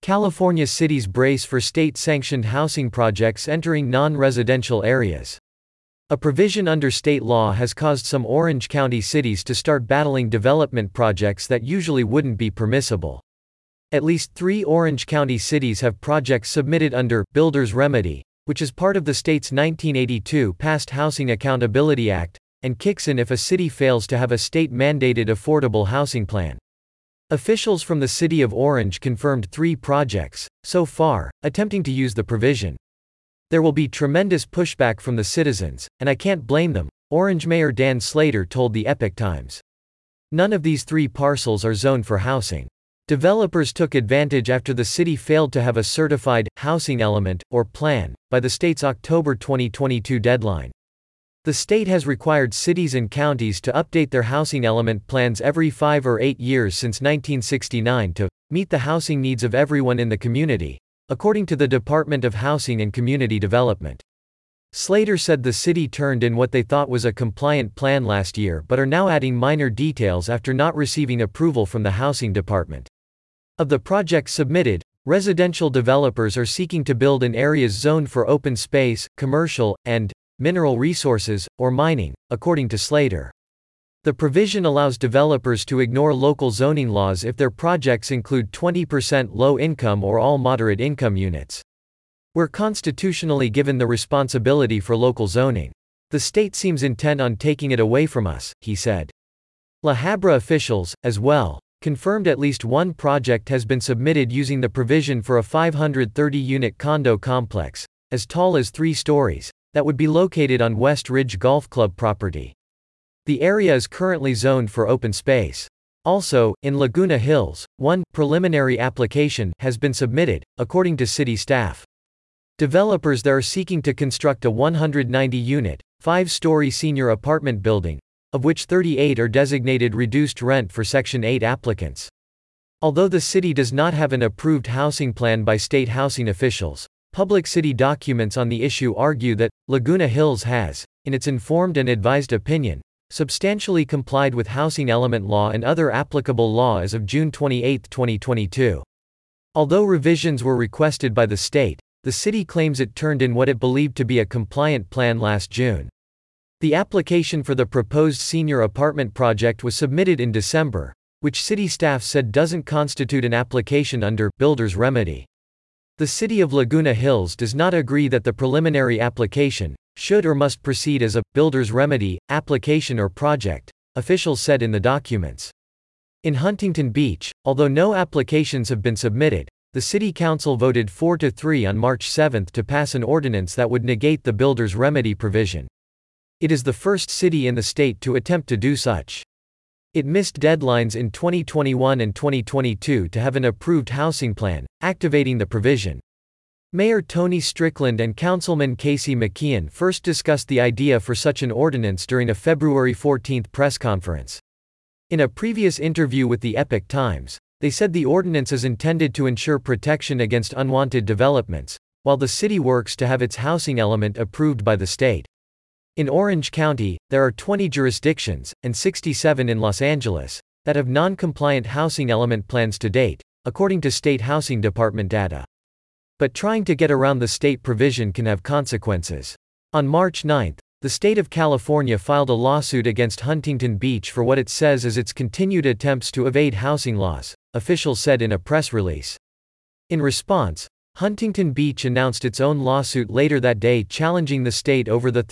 California cities brace for state-sanctioned housing projects entering non-residential areas. A provision under state law has caused some Orange County cities to start battling development projects that usually wouldn't be permissible. At least 3 Orange County cities have projects submitted under Builder's Remedy, which is part of the state's 1982 passed Housing Accountability Act, and kicks in if a city fails to have a state-mandated affordable housing plan. Officials from the city of Orange confirmed 3 projects, so far, attempting to use the provision. There will be tremendous pushback from the citizens, and I can't blame them, Orange Mayor Dan Slater told the Epoch Times. None of these 3 parcels are zoned for housing. Developers took advantage after the city failed to have a certified housing element or plan by the state's October 2022 deadline. The state has required cities and counties to update their housing element plans every 5 or 8 years since 1969 to meet the housing needs of everyone in the community, according to the Department of Housing and Community Development. Slater said the city turned in what they thought was a compliant plan last year but are now adding minor details after not receiving approval from the Housing Department. Of the projects submitted, residential developers are seeking to build in areas zoned for open space, commercial, and mineral resources, or mining, according to Slater. The provision allows developers to ignore local zoning laws if their projects include 20% low-income or all moderate-income units. We're constitutionally given the responsibility for local zoning. The state seems intent on taking it away from us, he said. La Habra officials, as well, confirmed at least one project has been submitted using the provision for a 530-unit condo complex, as tall as 3 stories, that would be located on West Ridge Golf Club property. The area is currently zoned for open space. Also, in Laguna Hills, one preliminary application has been submitted, according to city staff. Developers there are seeking to construct a 190-unit, 5-story senior apartment building, of which 38 are designated reduced rent for Section 8 applicants. Although the city does not have an approved housing plan by state housing officials, public city documents on the issue argue that Laguna Hills has, in its informed and advised opinion, substantially complied with housing element law and other applicable law as of June 28, 2022. Although revisions were requested by the state, the city claims it turned in what it believed to be a compliant plan last June. The application for the proposed senior apartment project was submitted in December, which city staff said doesn't constitute an application under Builder's Remedy. The city of Laguna Hills does not agree that the preliminary application should or must proceed as a Builder's Remedy application or project, officials said in the documents. In Huntington Beach, although no applications have been submitted, the city council voted 4-3 on March 7 to pass an ordinance that would negate the Builder's Remedy provision. It is the first city in the state to attempt to do such. It missed deadlines in 2021 and 2022 to have an approved housing plan, activating the provision. Mayor Tony Strickland and Councilman Casey McKeon first discussed the idea for such an ordinance during a February 14 press conference. In a previous interview with the Epoch Times, they said the ordinance is intended to ensure protection against unwanted developments, while the city works to have its housing element approved by the state. In Orange County, there are 20 jurisdictions, and 67 in Los Angeles, that have non-compliant housing element plans to date, according to state housing department data. But trying to get around the state provision can have consequences. On March 9, the state of California filed a lawsuit against Huntington Beach for what it says is its continued attempts to evade housing laws, officials said in a press release. In response, Huntington Beach announced its own lawsuit later that day challenging the state over the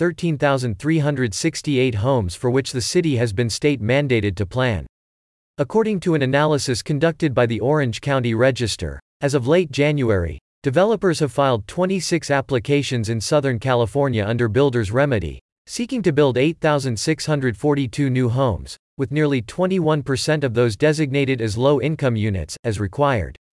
13,368 homes for which the city has been state-mandated to plan. According to an analysis conducted by the Orange County Register, as of late January, developers have filed 26 applications in Southern California under Builder's Remedy, seeking to build 8,642 new homes, with nearly 21% of those designated as low-income units, as required.